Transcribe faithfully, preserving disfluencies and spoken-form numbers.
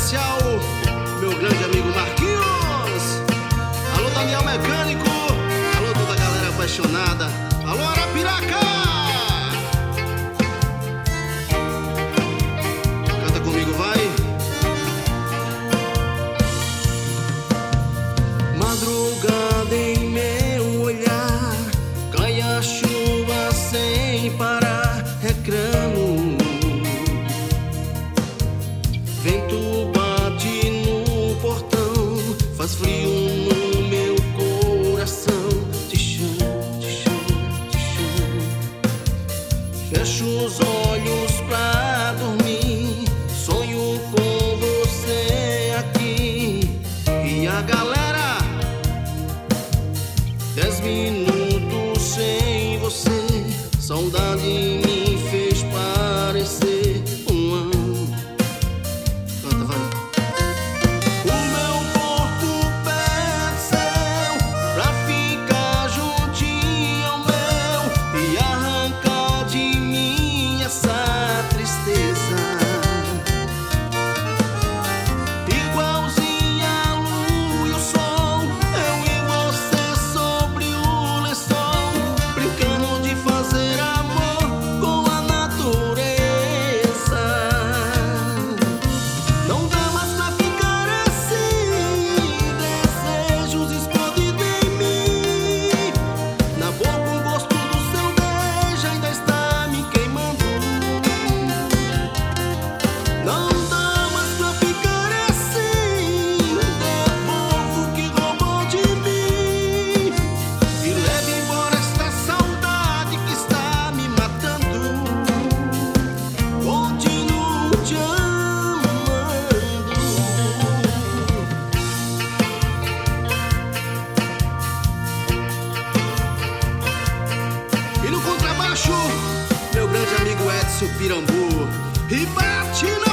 especial, meu grande amigo Marquinhos. Alô, Daniel Mecânico. Alô, toda a galera apaixonada. Alô, Arapiraca. Canta comigo, vai. Madrugada em meu olhar, cai a chuva sem parar, reclamo. Vento bate no portão, faz frio no meu coração. Te chamo, te chamo, te chamo. Fecho os olhos pra dormir, sonho com você aqui. E a galera, dez minutos sem você, saudade me fez parecer um ano. Canta, vai. O meu corpo pede seu pra ficar juntinho ao meu e arrancar de mim essa tristeza. Igualzinha a lua e o sol, eu e você sobre o lençol, brincando de fazer amor com a natureza. Não dá mais pra ficar assim, desejos escondidos em mim. Na boca o gosto do seu beijo ainda está me queimando. Não dá mais pra ficar assim, devolvo o que roubou de mim e leve embora esta saudade que está me matando. Continuo te amando. E no contrabaixo, meu grande amigo Edson Pirambu. E bate na